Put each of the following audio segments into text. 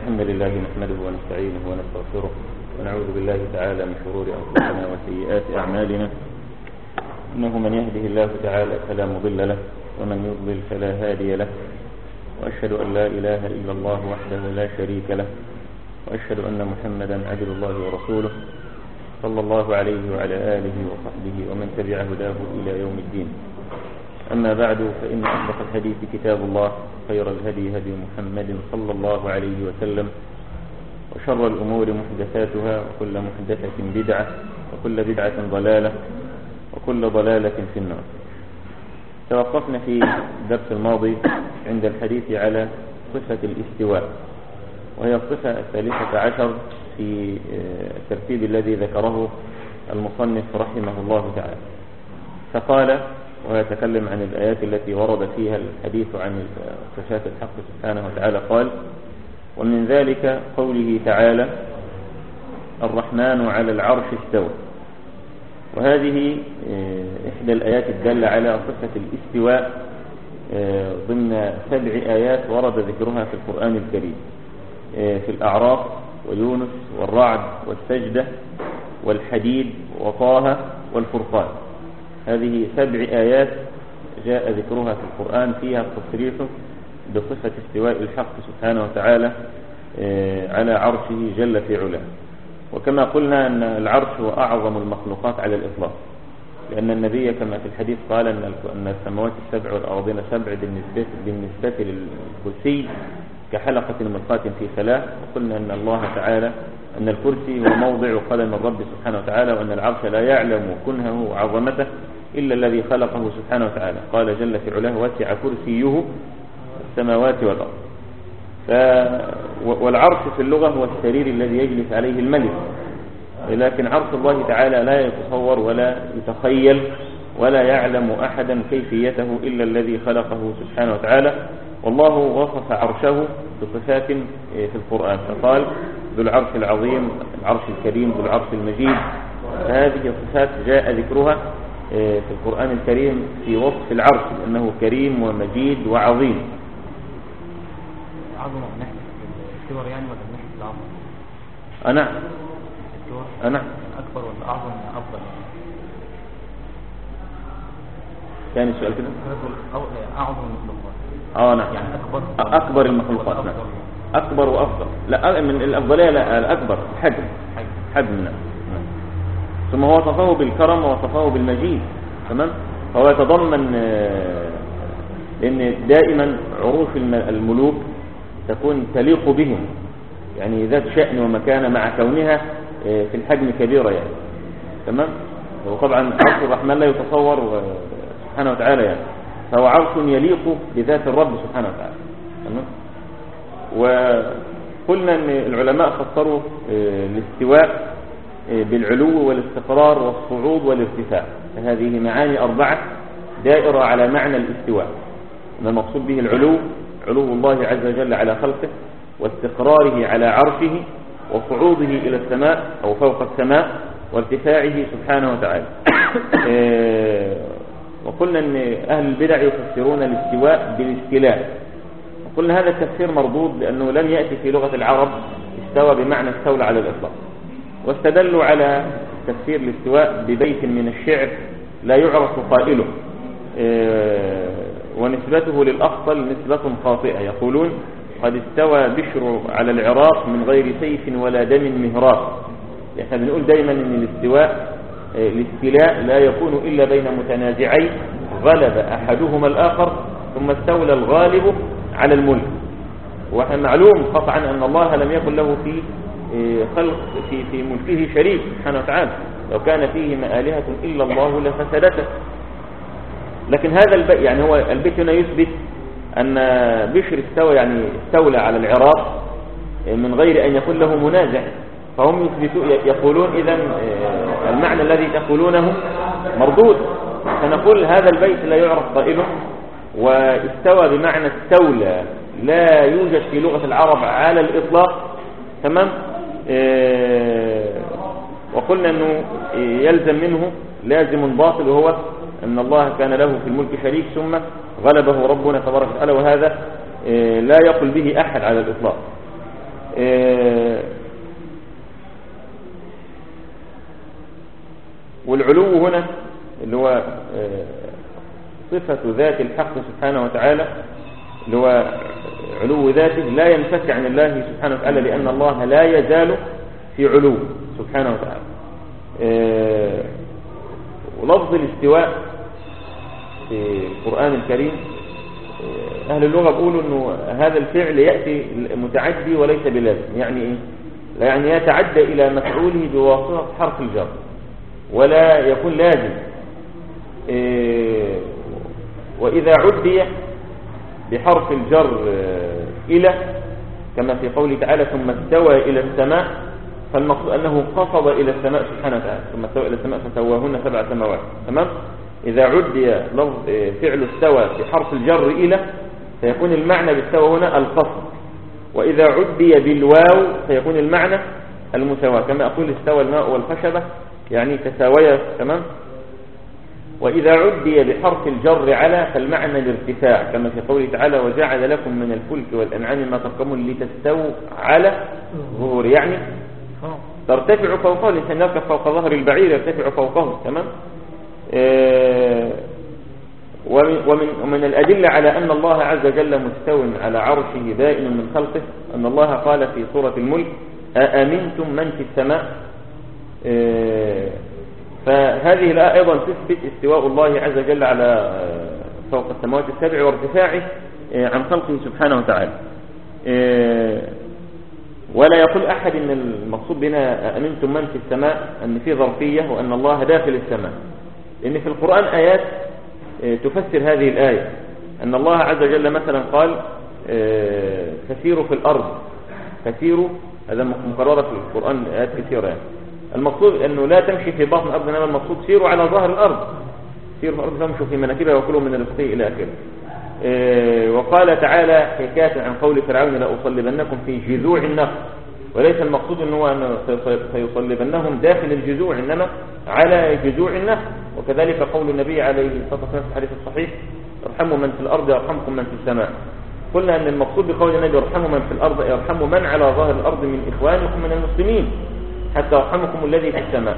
الحمد لله نحمده ونستعينه ونستغفره ونعوذ بالله تعالى من شرور أنفسنا وسيئات أعمالنا. إنه من يهده الله تعالى فلا مضل له ومن يضلل فلا هادي له، وأشهد أن لا إله إلا الله وحده لا شريك له، وأشهد أن محمدا عبد الله ورسوله صلى الله عليه وعلى آله وصحبه ومن تبع هداه إلى يوم الدين. أما بعد، فإن أصدق الحديث كتاب الله، خير الهدي هدي محمد صلى الله عليه وسلم، وشر الأمور محدثاتها، وكل محدثة بدعة، وكل بدعة ضلالة، وكل ضلالة في النار. توقفنا في الدرس الماضي عند الحديث على صفة الاستواء، وهي الصفة 13 في الترتيب الذي ذكره المصنف رحمه الله تعالى. فقال ويتكلم عن الآيات التي ورد فيها الحديث عن صفات الحق سبحانه وتعالى. قال: ومن ذلك قوله تعالى: الرحمن على العرش استوى. وهذه إحدى الآيات الدالة على صفة الاستواء ضمن 7 آيات ورد ذكرها في القرآن الكريم، في الأعراف ويونس والرعد والسجدة والحديد وطه والفرقان. هذه 7 آيات جاء ذكرها في القرآن فيها التصريح بصفة استواء الحق سبحانه وتعالى على عرشه جل في علاه. وكما قلنا أن العرش هو أعظم المخلوقات على الإطلاق، لأن النبي كما في الحديث قال أن السماوات السبع والأرضين السبع بالنسبة للكرسي كحلقة ملقاة في فلاة. وقلنا أن الله تعالى أن الكرسي هو موضع قدم الرب سبحانه وتعالى، وأن العرش لا يعلم كنهه وعظمته إلا الذي خلقه سبحانه وتعالى. قال جل في علاه: وسع كرسيه السماوات والأرض. والعرش في اللغة هو السرير الذي يجلس عليه الملك، لكن عرش الله تعالى لا يتصور ولا يتخيل ولا يعلم أحدا كيفيته إلا الذي خلقه سبحانه وتعالى. والله وصف عرشه بصفات في القرآن، فقال: ذو العرش العظيم، العرش الكريم، ذو العرش المجيد. فهذه الصفات جاء ذكرها في القرآن الكريم في وصف العرش أنه كريم ومجيد وعظيم. عظمة من ناحية الصور يعني، ولا من ناحية العظمة؟ نعم. نعم. أكبر ولا أعظم أفضل؟ ثاني سؤال كده. أعظم المخلوقات. نعم. يعني أكبر المخلوقات. نعم. أكبر وأفضل. لا، من الأفضلية لا، الأكبر حجم. نعم. ثم هو وصفه بالكرم ووصفه بالمجيد. تمام. فهو يتضمن لأن دائما عروش الملوك تكون تليق بهم، يعني ذات شأن ومكانة مع كونها في الحجم كبيرة يعني. تمام. وطبعا عرش الرحمن لا يتصور سبحانه وتعالى يعني، فهو عرش يليق بذات الرب سبحانه وتعالى. تمام. وقلنا ان العلماء فسروا الاستواء بالعلو والاستقرار والصعود والارتفاع. هذه معاني 4 دائرة على معنى الاستواء. المقصود به العلو، علو الله عز وجل على خلقه، واستقراره على عرشه، وصعوده إلى السماء أو فوق السماء، وارتفاعه سبحانه وتعالى. وقلنا أن أهل البدع يفسرون الاستواء بالاستيلاء، وقلنا هذا التفسير مردود لأنه لم يأتي في لغة العرب استوى بمعنى استولى على الإطلاق. واستدلوا على تفسير الاستواء ببيت من الشعر لا يعرف قائله، ونسبته للأخطل نسبة خاطئة. يقولون: قد استوى بشر على العراق من غير سيف ولا دم مهراق. احنا بنقول دايما ان الاستيلاء لا يكون إلا بين متنازعين غلب أحدهما الآخر ثم استولى الغالب على الملك. ومعلوم قطعا أن الله لم يكن له في خلق في ملكه شريك سبحانه وتعالى، لو كان فيهما آلهة إلا الله لفسدته. لكن هذا البيت يعني هو البيت هنا يثبت أن بشر استوى يعني استولى على العراق من غير أن يكون له منازع. فهم يقولون إذن المعنى الذي تقولونه مردود. فنقول هذا البيت لا يعرف قائله، واستوى بمعنى استولى لا يوجد في لغة العرب على الإطلاق. تمام. وقلنا أنه يلزم منه لازم باطل، وهو أن الله كان له في الملك شريك ثم غلبه ربنا تبارك وتعالى، وهذا لا يقل به أحد على الإطلاق. والعلو هنا اللي هو صفة ذات الحق سبحانه وتعالى، اللي هو علو ذاته لا ينفك عن الله سبحانه وتعالى، لأن الله لا يزال في علو سبحانه وتعالى. ولفظ الاستواء في القرآن الكريم أهل اللغة بيقولوا أنه هذا الفعل يأتي متعدي وليس بلازم. يعني إيه؟ يعني يتعدى إلى مفعوله بواسطة حرف الجر ولا يكون لازم. وإذا عدي بحرف الجر إلى، كما في قوله تعالى ثم استوى إلى السماء، فالمقصود أنه قصد إلى السماء سبحانه وتعالى، ثم استوى إلى السماء فسواهن 7 سماوات. تمام؟ إذا عدي لفظ فعل استوى بحرف الجر إلى فيكون المعنى باستوى هنا القصد، وإذا عدي بالواو فيكون المعنى المساواة، كما أقول استوى الماء والخشبة يعني تساويا. تمام؟ وإذا عدي بحرف الجر على فالمعنى الارتفاع، كما في قوله تعالى وجعل لكم من الفلك والأنعام ما تركبون لتستووا على ظهور، يعني ترتفع فوقه. الإنسان يركب فوق ظهر البعير يرتفع فوقه. تمام؟ ومن الأدلة على أن الله عز وجل مستو على عرشه بائن من خلقه أن الله قال في سورة الملك أأمنتم من في السماء. فهذه الآية أيضا تثبت استواء الله عز وجل على فوق السماوات السبع وارتفاعه عن خلقه سبحانه وتعالى. ولا يقول أحد أن المقصود بنا أأمنتم من في السماء أن في ظرفية وأن الله داخل السماء، لأن في القرآن آيات تفسر هذه الآية. أن الله عز وجل مثلا قال فسيروا في الأرض، فسيروا، هذا مكررة في القرآن آيات كثيرة يعني. المقصود أنه لا تمشي في باطن الأرض، إنما المقصود سيروا على ظهر الأرض، سيروا في الأرض تمشوا في مناكبها وكلوا من رزقه إلى آخره. وقال تعالى حكاية عن قول فرعون لأصلبنكم في جذوع النخل، وليس المقصود أنه سيصلبنهم داخل الجذوع، إنما على جذوع النخل. وكذلك قول النبي عليه الصلاة والسلام في الحديث الصحيح ارحموا من في الأرض يرحمكم من في السماء. قلنا أن المقصود بقول النبي ارحموا من في الأرض يرحموا من على ظاهر الأرض من إخوانكم من المسلمين حتى يرحمكم الذي في السماء.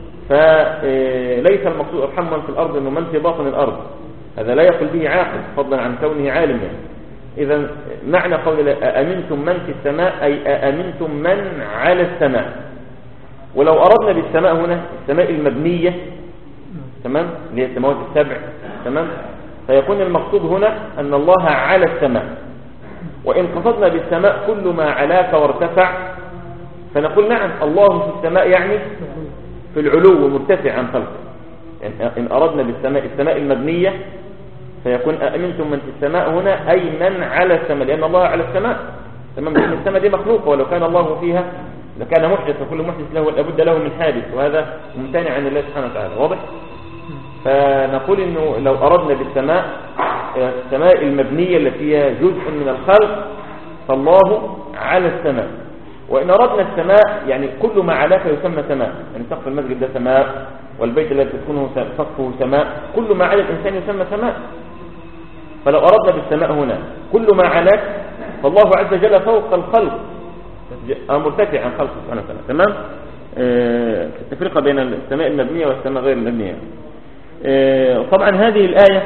فليس المقصود ارحموا من في الأرض أنه من في باطن الأرض، هذا لا يقول به عاقل فضلا عن كونه عالم يعني. إذا معنى قول أأمنتم من في السماء أي أأمنتم من على السماء. ولو أردنا بالسماء هنا السماء المبنية، تمام، اللي هي السماوات السبع، تمام، فيكون المقصود هنا أن الله على السماء. وإن قصدنا بالسماء كل ما علاك وارتفع فنقول نعم الله في السماء، يعني في العلو مرتفع عن خلقه. يعني إن أردنا بالسماء السماء المبنية فيكون أأمنتم من في السماء هنا أي من على السماء، لأن الله على السماء. تمام؟ لأن السماء دي مخلوقة، ولو كان الله فيها لكان محدث، وكل محدث له لابد له من حادث، وهذا ممتنع عن الله سبحانه وتعالى. واضح؟ فنقول إنه لو أردنا بالسماء السماء المبنية التي هي جزء من الخلق فالله على السماء. وإن أردنا السماء يعني كل ما علاك يسمى سماء، يعني سقف المسجد ده سماء، والبيت الذي تسكنه سقفه سماء، كل ما على الإنسان يسمى سماء. فلو أردنا بالسماء هنا كل ما علاك فالله عز وجل فوق الخلق مرتفع عن خلقه سبحانه وتعالى. تمام؟ التفرقة بين السماء المبنية والسماء غير المبنية. طبعا هذه الآية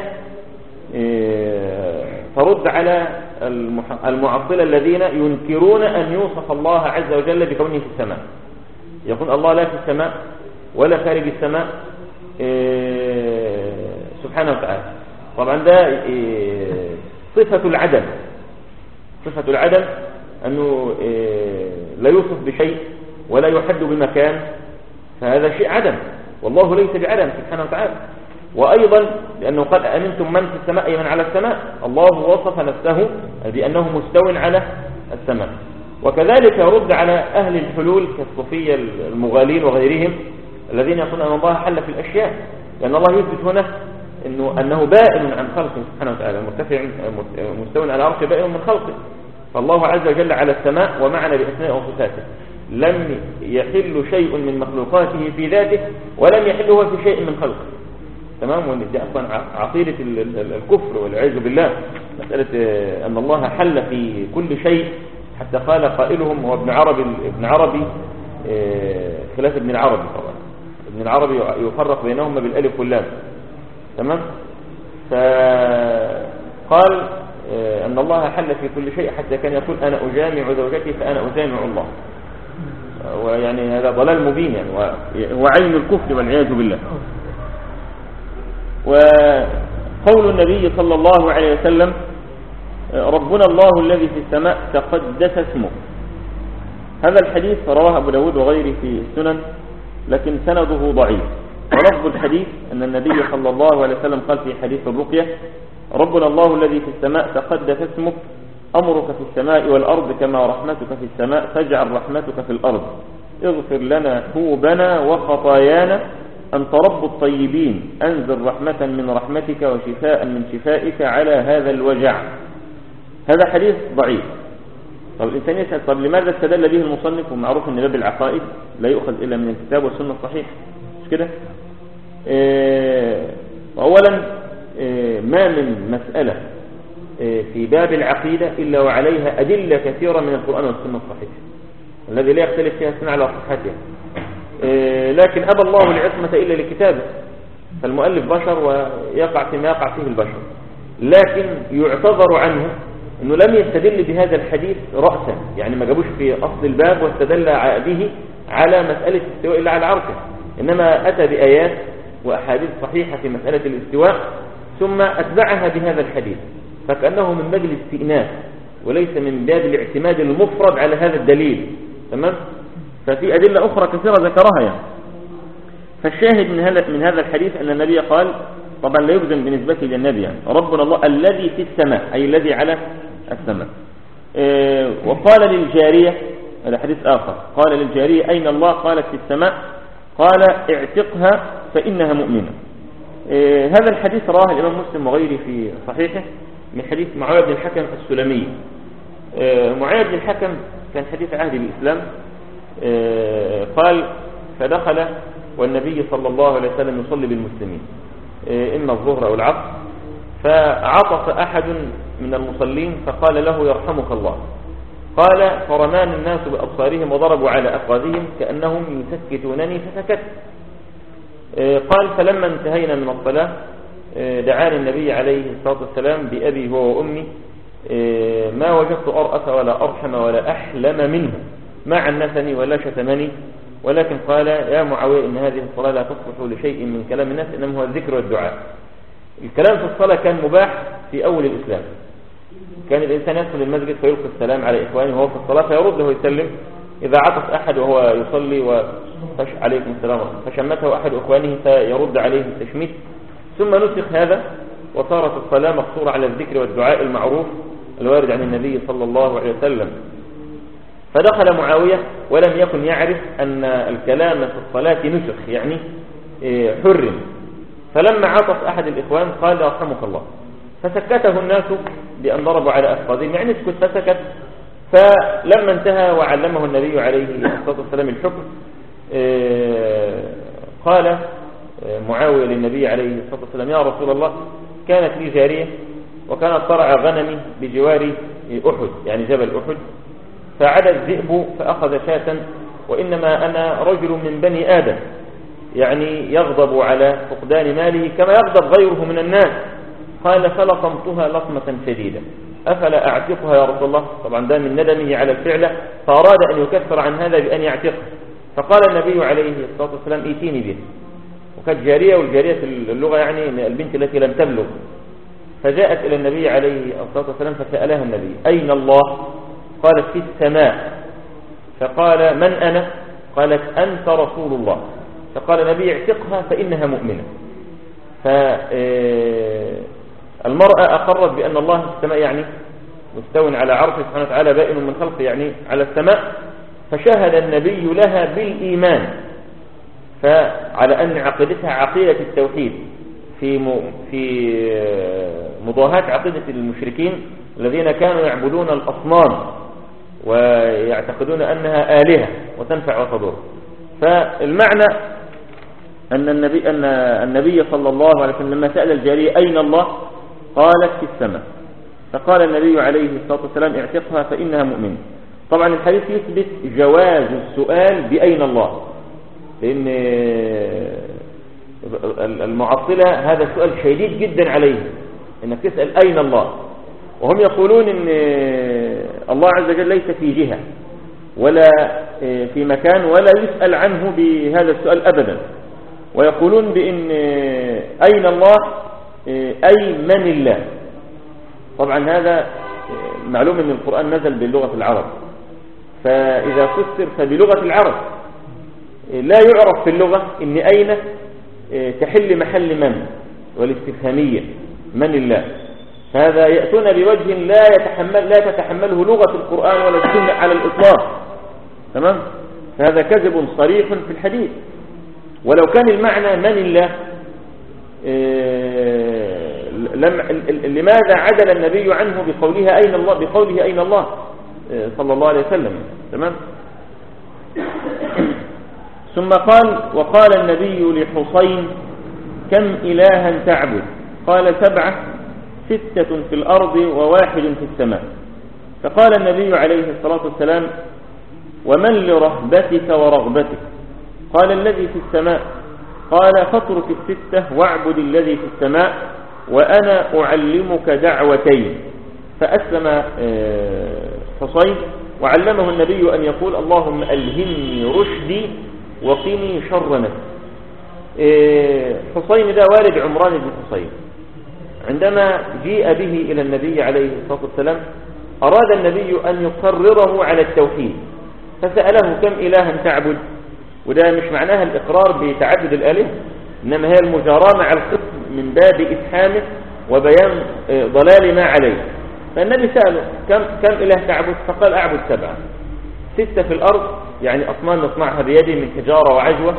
ترد على المعطلة الذين ينكرون أن يوصف الله عز وجل بكونه في السماء. يقول الله لا في السماء ولا خارج السماء سبحانه وتعالى. طبعا ده صفة العدم، صفة العدم أنه لا يوصف بشيء ولا يحد بمكان، فهذا شيء عدم، والله ليس بعدم سبحانه وتعالى. وأيضا لأنه قد أمنتم من في السماء أي من على السماء، الله وصف نفسه بأنه مستو على السماء. وكذلك يرد على أهل الحلول كالصوفية المغالين وغيرهم الذين يقولون أن الله حل في الأشياء، لأن الله يثبت هنا أنه بائن عن خلقه سبحانه وتعالى، مرتفع مستو على عرشه بائن من خلقه. فالله عز وجل على السماء ومعنى بأسماء وصفاته، لم يحل شيء من مخلوقاته في ذاته ولم يحل هو في شيء من خلقه. تمام؟ وان دي اصلا عقيده الكفر والعياذ بالله، مساله ان الله حل في كل شيء حتى قال قائلهم هو ابن عربي خلاف ابن العربي طبعا. ابن العربي يفرق بينهما بالالف واللام، تمام. فقال أن الله حل في كل شيء حتى كان يقول أنا أجامع زوجتي فأنا أجامع الله، ويعني هذا ضلال مبين يعني وعين الكفر والعياذ بالله. وقول النبي صلى الله عليه وسلم ربنا الله الذي في السماء تقدس اسمه، هذا الحديث رواه أبو داود وغيره في السنن لكن سنده ضعيف. ولفظ الحديث أن النبي صلى الله عليه وسلم قال في حديث الرقية ربنا الله الذي في السماء تقدس اسمك أمرك في السماء والأرض كما رحمتك في السماء فاجعل رحمتك في الأرض اغفر لنا ذنوبنا وخطايانا أنت رب الطيبين أنزل رحمة من رحمتك وشفاء من شفائك على هذا الوجع. هذا حديث ضعيف. طب الإنسان يسأل طب لماذا استدل به المصنف؟ ومعروف أن باب العقائد لا يؤخذ إلا من الكتاب والسنة الصحيح، مش كده؟ أولا ما من مسألة في باب العقيدة إلا وعليها أدلة كثيرة من القرآن والسنة الصحيح الذي لا يختلف فيها السنة على صحتها، لكن أبى الله العصمة إلا لكتابه، فالمؤلف بشر ويقع فيما يقع فيه البشر، لكن يعتذر عنه أنه لم يستدل بهذا الحديث رأسا، يعني ما جابوش في أصل الباب واستدل به على مسألة الاستواء إلا على عرشه، إنما أتى بآيات وأحاديث صحيحة في مسألة الاستواء ثم أتبعها بهذا الحديث، فكأنه من باب الاستئناس وليس من باب الاعتماد المفرد على هذا الدليل، تمام. ففي أدلة أخرى كثيرة ذكرها يعني. فالشاهد من هذا الحديث أن النبي قال طبعا لا يجزم بالنسبة للنبي يعني ربنا الله الذي في السماء أي الذي على السماء. وقال للجارية، هذا حديث آخر، قال للجارية أين الله؟ قالت في السماء، قال اعتقها فإنها مؤمنة. هذا الحديث رواه الإمام مسلم وغيره في صحيحه من حديث معاوية بن الحكم السلمي. معاوية بن الحكم كان حديث عهد الإسلام. قال فدخل والنبي صلى الله عليه وسلم يصلي بالمسلمين إما الظهر أو العصر، فعطس أحد من المصلين فقال له يرحمك الله، قال فرمان الناس بأبصارهم وضربوا على أفخاذهم كأنهم يسكتونني فسكت. قال فلما انتهينا من الصلاة دعاني النبي عليه الصلاة والسلام بأبي هو وأمي ما وجدت أرأس ولا أرحم ولا أحلم منه، ما عنفني ولا شتمني، ولكن قال يا معاوية إن هذه الصلاة لا تصلح لشيء من كلام الناس إنما هو الذكر والدعاء. الكلام في الصلاة كان مباح في أول الإسلام، كان الإنسان يدخل المسجد فيلقي السلام على إخوانه وهو في الصلاة فيرده ويسلم، إذا عطس أحد وهو يصلي عليكم السلام فشمته أحد إخوانه فيرد عليه التشميت. ثم نسخ هذا وصارت الصلاة مقصورة على الذكر والدعاء المعروف الوارد عن النبي صلى الله عليه وسلم. فدخل معاوية ولم يكن يعرف أن الكلام في الصلاة نسخ يعني حرم، فلما عطس أحد الإخوان قال يرحمك الله، فسكته الناس بأن ضربوا على أفخاذهم يعني اسكت، فسكت. فلما انتهى وعلمه النبي عليه الصلاة والسلام الحكم قال معاوية للنبي عليه الصلاة والسلام يا رسول الله كانت لي جارية وكانت ترعى غنمي بجوار أحد يعني جبل أحد، فعدى الذئب فأخذ شاة وإنما أنا رجل من بني آدم يعني يغضب على فقدان ماله كما يغضب غيره من الناس، قال فلطمتها لطمة شديدة أفلا أعتقها يا رسول الله؟ طبعا ده من ندمه على الفعل فأراد أن يكفر عن هذا بأن يعتقها، فقال النبي عليه الصلاة والسلام ايتيني به، وكانت جارية والجارية في اللغة يعني البنت التي لم تبلغ، فجاءت إلى النبي عليه الصلاة والسلام فسألها النبي أين الله؟ قالت في السماء، فقال من أنا؟ قالت أنت رسول الله، فقال النبي اعتقها فإنها مؤمنة. فالمرأة أقرت بأن الله في السماء يعني مستو على عرشه سبحانه وتعالى بائن من خلقه يعني على السماء، فشهد النبي لها بالإيمان، فعلى أن عقيدتها عقيدة التوحيد في مضاهاة عقيدة المشركين الذين كانوا يعبدون الأصنام ويعتقدون أنها آلهة وتنفع وتضر. فالمعنى أن النبي صلى الله عليه وسلم لما سأل الجارية أين الله؟ قالت في السماء، فقال النبي عليه الصلاة والسلام اعتقها فإنها مؤمنة. طبعا الحديث يثبت جواز السؤال بأين الله، لأن المعطلة هذا السؤال شديد جدا عليه، انك تسأل أين الله، وهم يقولون ان الله عز وجل ليس في جهة ولا في مكان ولا يسأل عنه بهذا السؤال أبدا، ويقولون بأن أين الله أي من الله. طبعا هذا معلوم ان القرآن نزل بلغة العرب، فإذا فسر فبلغة العرب لا يعرف في اللغة ان أين تحل محل من والاستفهامية من الله، فهذا يأتون بوجه لا تتحمله لغة القرآن ولا السنة على الإطلاق. تمام؟ فهذا كذب صريح في الحديث. ولو كان المعنى من الله لماذا عدل النبي عنه بقوله أين الله صلى الله عليه وسلم. تمام؟ ثم وقال النبي لحصين كم إلها تعبد؟ قال 7 6 في الأرض و1 في السماء. فقال النبي عليه الصلاة والسلام ومن لرهبتك ورغبتك؟ قال الذي في السماء. قال فاترك 6 واعبد الذي في السماء وأنا أعلمك دعوتين. فأسلم حصين وعلمه النبي أن يقول اللهم ألهمني رشدي وقني شر نفسي. حصين ده والد عمران بن حصين، عندما جيء به إلى النبي عليه الصلاة والسلام أراد النبي أن يقرره على التوحيد، فسأله كم إلها تعبد؟ وده مش معناها الإقرار بتعدد الآلهة، إنما هي المجاراة مع الخصم من باب إفهامه وبيان ضلال ما عليه. فالنبي سأله كم إله تعبد؟ فقال أعبد 7 6 في الأرض يعني أصنام نصنعها بيدي من حجارة وعجوة،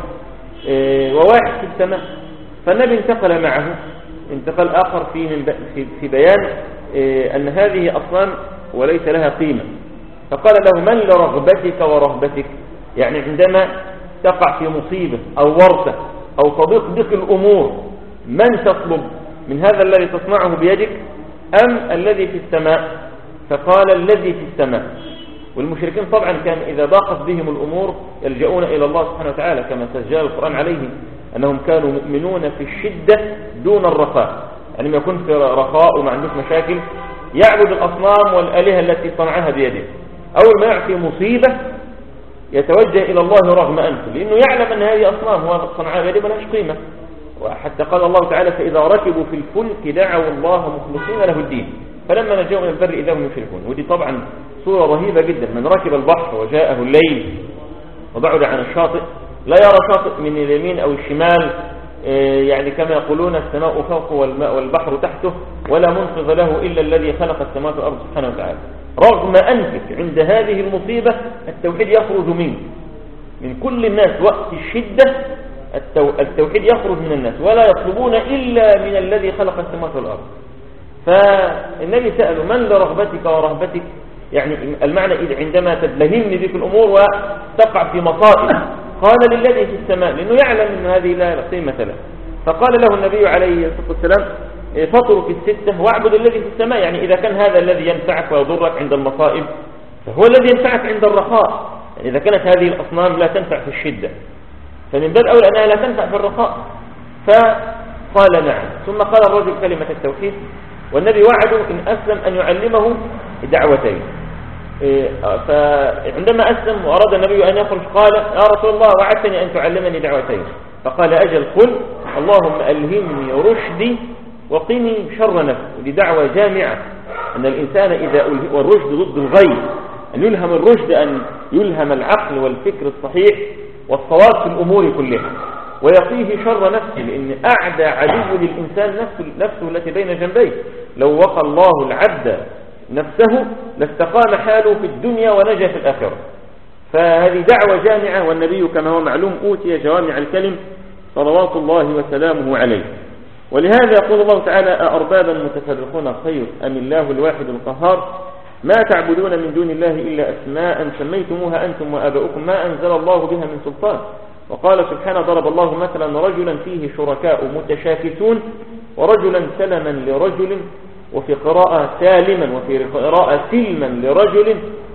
و1 في السماء. فالنبي انتقل معه انتقل آخر في بيان أن هذه أصنام وليس لها قيمة. فقال له من لرغبتك ورهبتك؟ يعني عندما تقع في مصيبة أو ورطة أو تضيق بك الأمور من تطلب؟ من هذا الذي تصنعه بيدك أم الذي في السماء؟ فقال الذي في السماء. والمشركين طبعا كان إذا ضاقت بهم الأمور يلجؤون إلى الله سبحانه وتعالى، كما سجل القرآن عليهم أنهم كانوا مؤمنون في الشدة دون الرخاء، يعني ما يكون في رخاء وما عندوش مشاكل يعبد الأصنام والآلهة التي صنعها بيده. أول ما يعطي مصيبة يتوجه إلى الله رغم أنفه، لأنه يعلم أن هذه أصنام هو صنعها بيده ملهاش قيمة. وحتى قال الله تعالى فإذا ركبوا في الفلك دعوا الله مخلصين له الدين فلما نجوا من البر إذا هم يشركون. ودي طبعا صورة رهيبة جدا. من ركب البحر وجاءه الليل وبعد عن الشاطئ لا يرى شاطئ من اليمين أو الشمال، يعني كما يقولون السماء فوقه والماء والبحر تحته ولا منقذ له إلا الذي خلق السماوات والأرض سبحانه وتعالى. رغم أنفك عند هذه المصيبة التوحيد يخرج منك من كل الناس وقت الشدة. التوحيد يخرج من الناس ولا يطلبون إلا من الذي خلق السماوات والأرض. فالنبي سأله من لرغبتك ورهبتك؟ يعني المعنى إذا عندما تدلهمني بك الأمور وتقع في مصائب. قال للذي في السماء، لأنه يعلم أن هذه لا قيمة له. فقال له النبي عليه الصلاة والسلام فاترك 6 واعبد الذي في السماء. يعني إذا كان هذا الذي ينفعك ويضرك عند المصائب فهو الذي ينفعك عند الرخاء. يعني إذا كانت هذه الأصنام لا تنفع في الشدة فمن باب أولى أنها لا تنفع في الرخاء. فقال نعم. ثم قال الرجل كلمة التوحيد، والنبي وعده إن أسلم أن يعلمه دعوتين. فعندما أسلم وأراد النبي أن يخرج قال يا رسول الله وعدتني أن تعلمني دعوتين. فقال أجل قل اللهم ألهمني رشدي وقني شر نفسي. ودي دعوة جامعة أن الإنسان إذا والرشد ضد الغي، أن يلهم الرشد أن يلهم العقل والفكر الصحيح والصواب في الأمور كلها ويقيه شر نفسه، لأن أعدى عدو للإنسان نفسه التي بين جنبيه. لو وقى الله العبد نفسه لاستقام حاله في الدنيا ونجا في الآخرة. فهذه دعوة جامعة، والنبي كما هو معلوم أوتي جوامع الكلم صلوات الله وسلامه عليه. ولهذا يقول الله تعالى أأربابا متفرقون خير أم الله الواحد القهار ما تعبدون من دون الله إلا أسماء سميتموها أنتم وآباؤكم ما أنزل الله بها من سلطان. وقال سبحانه ضرب الله مثلا رجلا فيه شركاء متشاكسون ورجلا سلما لرجل، وفي قراءة سالما وفي قراءة سلما لرجل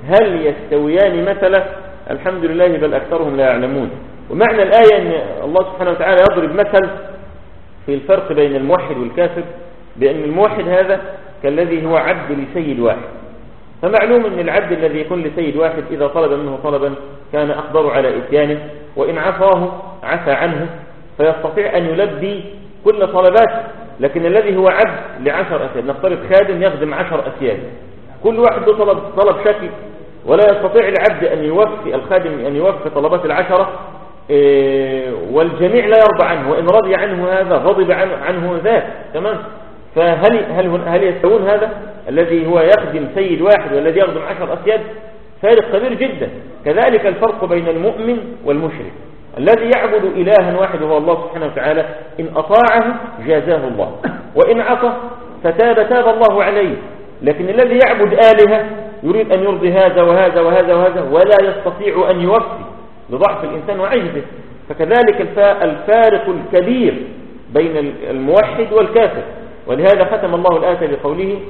هل يستويان مثلا؟ الحمد لله بل أكثرهم لا يعلمون. ومعنى الآية أن الله سبحانه وتعالى يضرب مثل في الفرق بين الموحد والكافر، بأن الموحد هذا كالذي هو عبد لسيد واحد. فمعلوم أن العبد الذي يكون لسيد واحد إذا طلب منه طلبا كان أقدر على إتيانه، وإن عفاه عفى عنه، فيستطيع أن يلبي كل طلباته. لكن الذي هو عبد ل10 أسياد، نفترض خادم يخدم 10 أسياد، كل واحد طلب شكل، ولا يستطيع العبد أن يوفي الخادم أن يوفي طلبات 10، والجميع لا يرضى عنه، وإن رضي عنه هذا غضب عنه ذاك. تمام؟ فهل يستوون هذا الذي هو يخدم سيد واحد والذي يخدم 10 أسياد؟ فارق كبير جدا. كذلك الفرق بين المؤمن والمشرك. الذي يعبد إلها واحد وهو الله سبحانه وتعالى، إن أطاعه جازاه الله، وإن عصى تاب الله عليه. لكن الذي يعبد آلهة يريد أن يرضي هذا وهذا وهذا وهذا، ولا يستطيع أن يوفي لضعف الإنسان وعجزه. فكذلك الفارق الكبير بين الموحد والكافر. ولهذا ختم الله الآية بقوله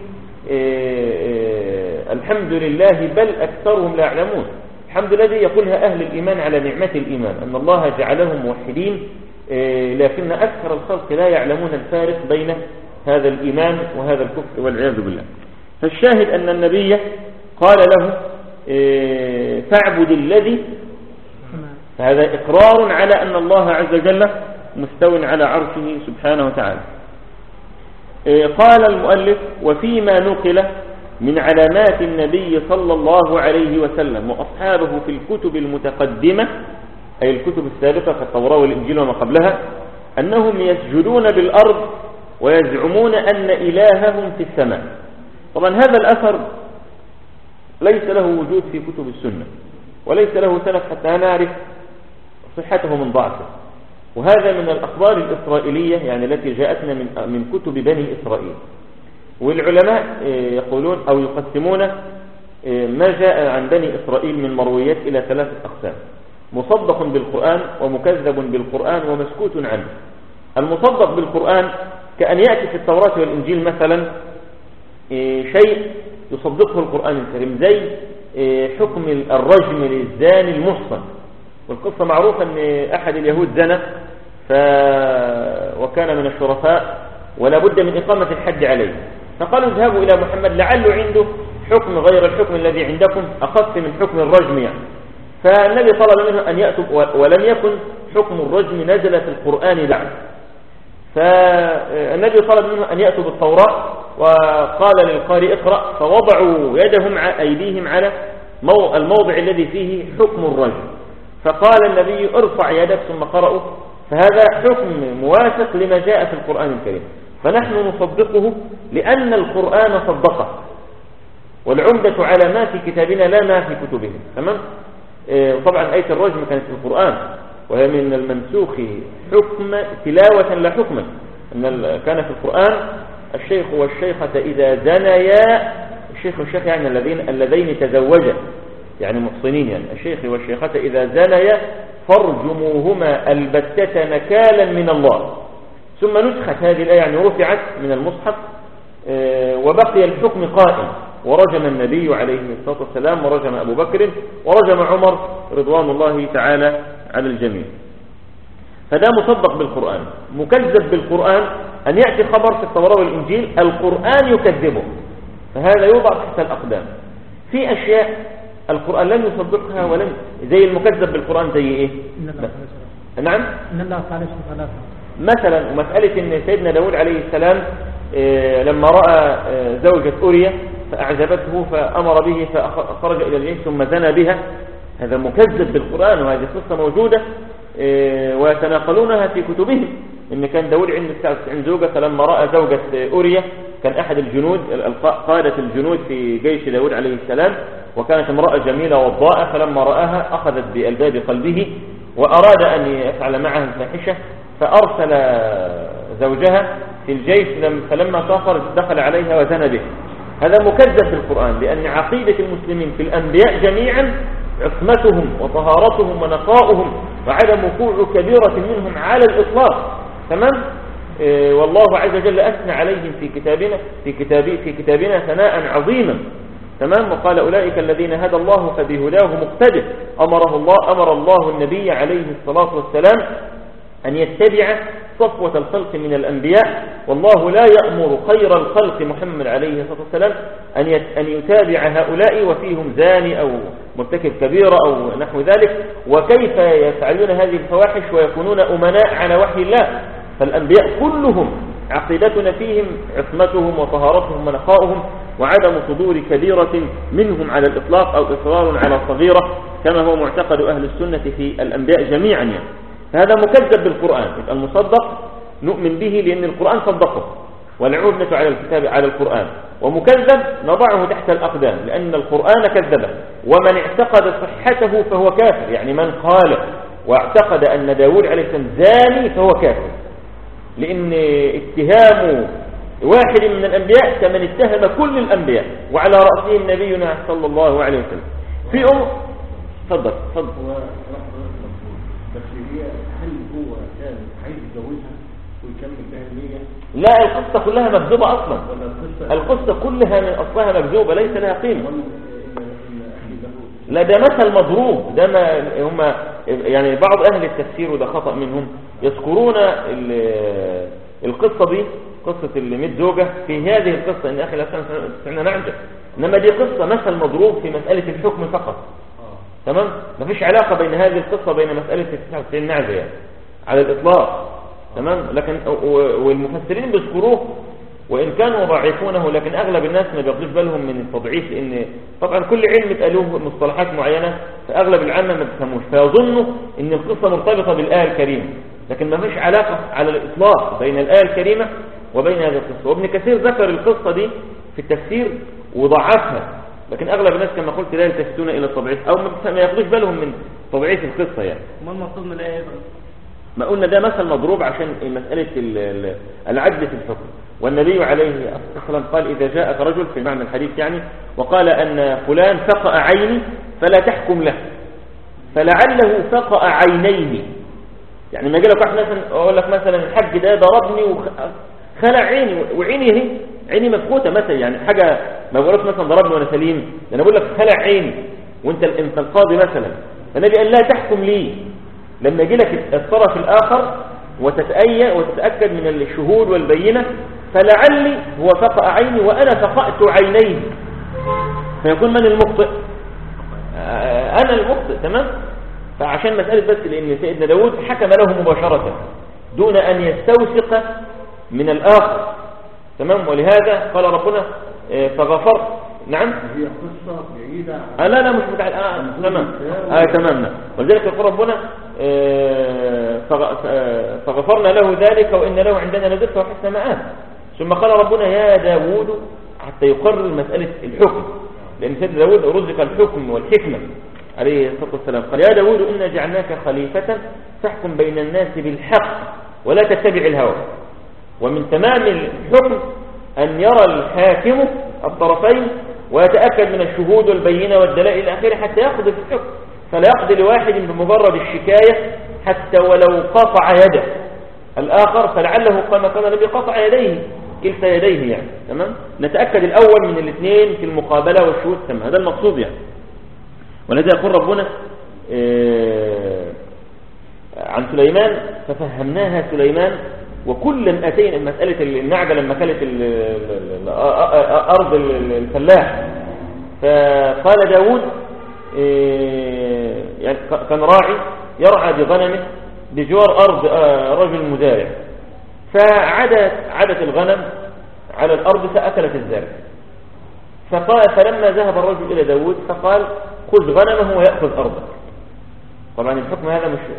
الحمد لله بل أكثرهم لا يعلمون. الحمد لله يقولها أهل الإيمان على نعمة الإيمان، أن الله جعلهم موحدين، لكن أكثر الخلق لا يعلمون الفارق بين هذا الإيمان وهذا الكفر والعياذ بالله. فالشاهد أن النبي قال له فاعبد الذي، فهذا إقرار على أن الله عز وجل مستو على عرشه سبحانه وتعالى. قال المؤلف وفيما نقل من علامات النبي صلى الله عليه وسلم وأصحابه في الكتب المتقدمة، أي الكتب السابقة كالتوراة والإنجيل وما قبلها، أنهم يسجدون بالأرض ويزعمون أن إلههم في السماء. طبعا هذا الأثر ليس له وجود في كتب السنة، وليس له سند حتى نعرف صحته من ضعفه. وهذا من الأخبار الإسرائيلية، يعني التي جاءتنا من كتب بني إسرائيل. والعلماء يقولون أو يقسمون ما جاء عن بني إسرائيل من مرويات إلى 3 أقسام: مصدق بالقرآن، ومكذب بالقرآن، ومسكوت عنه. المصدق بالقرآن كأن يأتي في التوراة والإنجيل مثلا شيء يصدقه القرآن الكريم، زي حكم الرجم للزاني المحصن. والقصة معروفة أن أحد اليهود زنى وكان من الشرفاء ولا بد من إقامة الحد عليه، فقالوا اذهبوا إلى محمد لعله عنده حكم غير الحكم الذي عندكم، أخف من حكم الرجم يعني. فالنبي طلب منه أن يأتوا، ولم يكن حكم الرجم نزل في القرآن بعد. فالنبي طلب منه أن يأتوا بالتوراة، وقال للقارئ اقرأ، فوضعوا أيديهم على الموضع الذي فيه حكم الرجم، فقال النبي ارفع يدك ثم قرأوا. فهذا حكم موافق لما جاء في القرآن الكريم، فنحن نصدقه لأن القرآن صدقه، والعمدة على ما في كتابنا لا ما في كتبهم. تمام؟ طبعا آية الرجم كانت في القرآن، وهي من المنسوخ حكم تلاوة لا حكما. كان في القرآن الشيخ والشيخة إذا زنيا، الشيخ والشيخ يعني اللذين تزوجا، يعني محصنين، يعني الشيخ والشيخة إذا زنيا فارجموهما البتة نكالا من الله. ثم نسخت هذه الآية، يعني رفعت من المصحف، وبقي الحكم قائم، ورجم النبي عليه الصلاة والسلام، ورجم أبو بكر، ورجم عمر رضوان الله تعالى على الجميع. فده مصدق بالقرآن. مكذب بالقرآن أن يأتي خبر في التوراة والإنجيل القرآن يكذبه، فهذا يوضع تحت الأقدام. في أشياء القرآن لم يصدقها ولم، زي المكذب بالقرآن زي إيه؟ نعم، إن الله تعالى ثلاثة مثلا. مسألة إن سيدنا داود عليه السلام لما رأى زوجة أوريا فأعجبته فأمر به فخرج إلى الجيش ثم زنى بها، هذا مكذب بالقرآن، وهذه قصة موجودة ويتناقلونها في كتبهم. إن كان داود عند زوجة، فلما رأى زوجة أوريا، كان أحد الجنود قادة الجنود في جيش داود عليه السلام، وكانت امرأة جميلة وضاءة، فلما رآها أخذت بألباب قلبه وأراد أن يفعل معها الفاحشة، فأرسل زوجها في الجيش، فلما سافر دخل عليها وزنى به. هذا مكذب بالقرآن، لأن عقيدة المسلمين في الأنبياء جميعا عصمتهم وطهارتهم ونقاؤهم وعدم وقوع كبيرة منهم على الإطلاق. تمام؟ والله عز وجل أثنى عليهم في كتابنا ثناء عظيما، تمام. وقال أولئك الذين هدى الله فبهداه مقتدر. أمر الله النبي عليه الصلاة والسلام أن يتبع صفوة الخلق من الأنبياء، والله لا يأمر خير الخلق محمد عليه الصلاة والسلام أن يتابع هؤلاء وفيهم زاني أو مرتكب كبيرة أو نحو ذلك، وكيف يفعلون هذه الفواحش ويكونون أمناء على وحي الله. فالأنبياء كلهم عقيدتنا فيهم عصمتهم وطهارتهم ونقاؤهم وعدم صدور كبيرة منهم على الإطلاق أو إصرار على صغيرة، كما هو معتقد أهل السنة في الأنبياء جميعا يعني. فهذا مكذب بالقرآن. يبقى المصدق نؤمن به لأن القرآن صدقه، والعودة على الكتاب على القرآن، ومكذب نضعه تحت الأقدام لأن القرآن كذبه. ومن اعتقد صحته فهو كافر، يعني من قال واعتقد أن داود عليه السلام زاني فهو كافر، لأن اتهام واحد من الأنبياء كمن اتهم كل الأنبياء وعلى رأسهم نبينا صلى الله عليه وسلم. في تفضل. بس هي هل هو كان عايز يتجوزها ويكمل بها النية؟ لا، القصة كلها مكذوبة أصلا. القصة كلها من أصلها مكذوبة ليس لها قيمة. لا، ده مثل مضروب. ده ما هم يعني بعض أهل التفسير وده خطأ منهم يذكرون القصة دي، قصة اللي 100 زوجة في هذه القصة إن أخي الأسلام سمعنا نعجب، إنما دي قصة مثل مضروب في مسألة الحكم فقط. تمام. مفيش علاقة بين هذه القصة وبين مسألة 99 نعجة يعني على الإطلاق. تمام. لكن والمفسرين بيذكروه وإن كانوا ضعيفونه، لكن أغلب الناس ما بياخدوش بالهم من التضعيف، لأن طبعا كل علم اتقالوه مصطلحات معينة فأغلب العامة ما بيفهموش، فيظنوا إن القصة مرتبطة بالآية الكريمة، لكن ما فيش علاقة على الإطلاق بين الآية الكريمة وبين هذه القصة. وابن كثير ذكر القصة دي في التفسير وضعفها، لكن أغلب الناس كما قلت لا يلتفتون إلى التضعيف أو ما ياخدوش بالهم من تضعيف القصة يعني. ما المقصود من الآية؟ ما قلنا ده مثل مضروب عشان مسألة العدل في الحكم. والنبي عليه الصلاة والسلام قال إذا جاءك رجل في معنى الحديث يعني وقال أن فلان فقأ عيني فلا تحكم له، فلعله فقأ عينيه. يعني ما يجي لك واحد مثلا أقول لك مثلا الحج ده ضربني وخلع عيني وعيني عيني مفقوته مثلا، يعني حاجه ما بقولكش مثلا ضربني وانا سليم، انا بقول لك خلع عيني وانت القاضي مثلا. فالنبي قال لا تحكم لي لما يجي لك الطرف الاخر وتتاكد من الشهود والبينه، فلعلي هو فقأ عيني وانا فقأت عينيه، فيكون من المخطئ؟ انا المخطئ. تمام. فعشان مساله بس لان سيدنا داود حكم له مباشره دون ان يستوثق من الاخر. تمام. ولهذا قال ربنا فغفرت. نعم. هي قصة بعيدة لا مش متعلق. تمام. تمام. ولذلك يقول ربنا فغفرنا له ذلك وإن له عندنا لزلفى وحسن مآب. ثم قال ربنا يا داود حتى يقرر مسألة الحكم، لأن سيدنا داود رزق الحكم والحكمة عليه الصلاة والسلام. قال يا داود إنا جعلناك خليفة فاحكم بين الناس بالحق ولا تتبع الهوى. ومن تمام الحكم أن يرى الحاكم الطرفين ويتأكد من الشهود والبينة والدلائل الأخيرة حتى يقضي في الحكم، فلا يقضي لواحد بمجرد الشكاية حتى ولو قطع يده الآخر، فلعله كما قال النبي قطع يديه كلتا يديه يعني. تمام. نتأكد الأول من الاثنين في المقابلة والشهود. تمام. هذا المقصود يعني. ولذا يقول ربنا عن سليمان ففهمناها سليمان وكلا أتينا. مسألة النعجة لما كانت أرض الفلاح، فقال داود يعني كان راعي يرعى بغنمه بجوار أرض رجل مزارع، فعدت الغنم على الأرض فأكلت الزرع. فلما ذهب الرجل إلى داود فقال خذ غنمه ويأخذ أرضك. طبعا الحكم هذا مش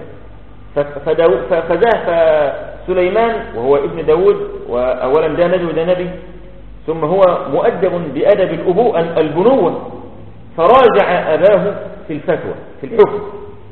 فسليمان وهو ابن داود، وأولا ده نبي ثم هو مؤدب بأدب البنوة، فراجع أباه في الفتوى في الحكم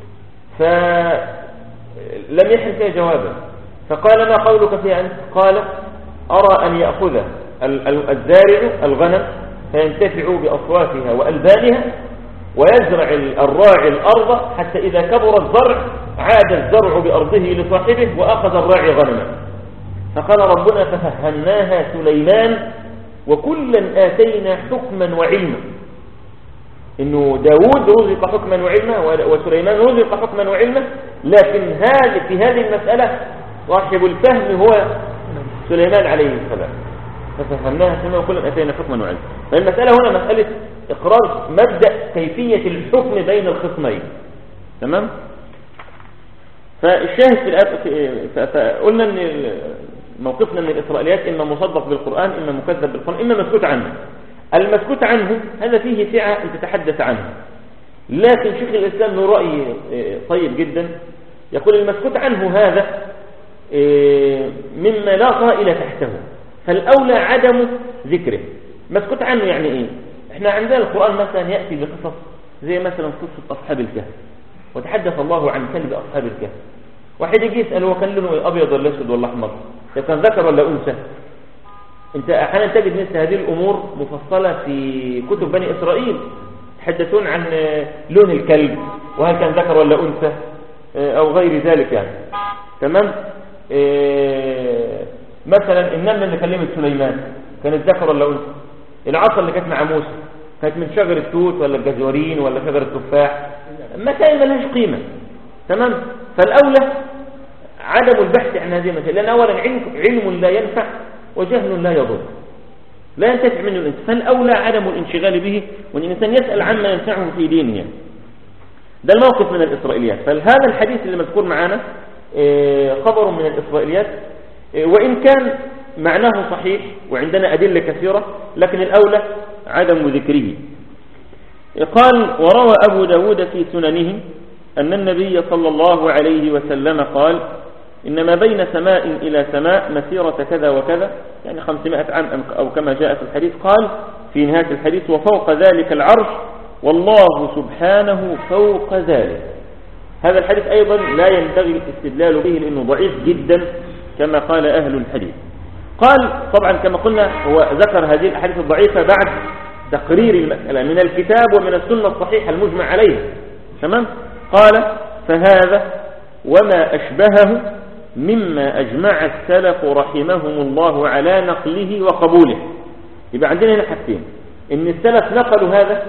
فلم يحل فيها جوابا. فقال ما قولك فيها أنت؟ قال أرى أن يأخذ الزارع الغنم فينتفع بأصوافها وألبانها ويزرع الراعي الأرض حتى إذا كبر الزرع عاد الزرع بأرضه لصاحبه وأخذ الراعي غنما. فقال ربنا ففهمناها سليمان وكلا آتينا حكما وعلما. انه داود رزق حكما وعلما وسليمان رزق حكما وعلما، لكن في هذه المسألة صاحب الفهم هو سليمان عليه السلام، ففهمناها كما كلا أتينا حكما وعلما. فالمسألة هنا مسألة إقرار مبدأ كيفية الحكم بين الخصمين. تمام؟ فالشاهد في الآيات، فقلنا ان موقفنا من الإسرائيليات إما مصدق بالقرآن، إما مكذب بالقرآن، إما مسكوت عنه. المسكوت عنه هذا فيه سعة أن تتحدث عنه، لكن شيخ الإسلام له رأي طيب جدا، يقول المسكوت عنه هذا مما لا طائل تحته، فالأولى عدم ذكره. مسكوت عنه يعني إيه؟ إحنا عندنا القرآن مثلا يأتي بقصص زي مثلا قصة أصحاب الكهف، وتحدث الله عن كلب أصحاب الكهف. واحد يجي يسأل هو كان لونه أبيض ولا أسود ولا أحمر، كان ذكر ولا أنثى؟ أنت أحيانا تجد مثل هذه الأمور مفصلة في كتب بني إسرائيل، يتحدثون عن لون الكلب وهل كان ذكر ولا أنثى أو غير ذلك يعني. تمام؟ مثلا النملة اللي كلمت سليمان كانت ذكر ولا أنثى؟ العصا اللي كانت مع موسى كانت من شجر التوت ولا الجزورين ولا شجر التفاح؟ مسائل ملهاش قيمة. تمام؟ فالأولى عدم البحث عن هذه المسائل، لأن أولا علم لا ينفع وجهل لا يضر، لا ينتفع منه الإنسان، فالأولى عدم الانشغال به، وأن الإنسان يسأل عما ينفعه في دينه. ده الموقف من الإسرائيليات. فهذا الحديث اللي مذكور معنا خبر من الإسرائيليات، وإن كان معناه صحيح وعندنا أدلة كثيرة، لكن الأولى عدم ذكره. قال: وروى أبو داود في سننه أن النبي صلى الله عليه وسلم قال: إنما بين سماء إلى سماء مسيرة كذا وكذا، يعني 500 عام أو كما جاء في الحديث. قال في نهاية الحديث: وفوق ذلك العرش والله سبحانه فوق ذلك. هذا الحديث أيضا لا ينبغي الاستدلال به لأنه ضعيف جدا كما قال أهل الحديث. قال طبعا كما قلنا هو ذكر هذه الأحاديث الضعيفة بعد تقرير المسألة من الكتاب ومن السنة الصحيحة المجمع عليها. تمام؟ قال: فهذا وما أشبهه مما أجمع السلف رحمهم الله على نقله وقبوله. يبقى عندنا هنا حاجتين: إن السلف نقلوا هذا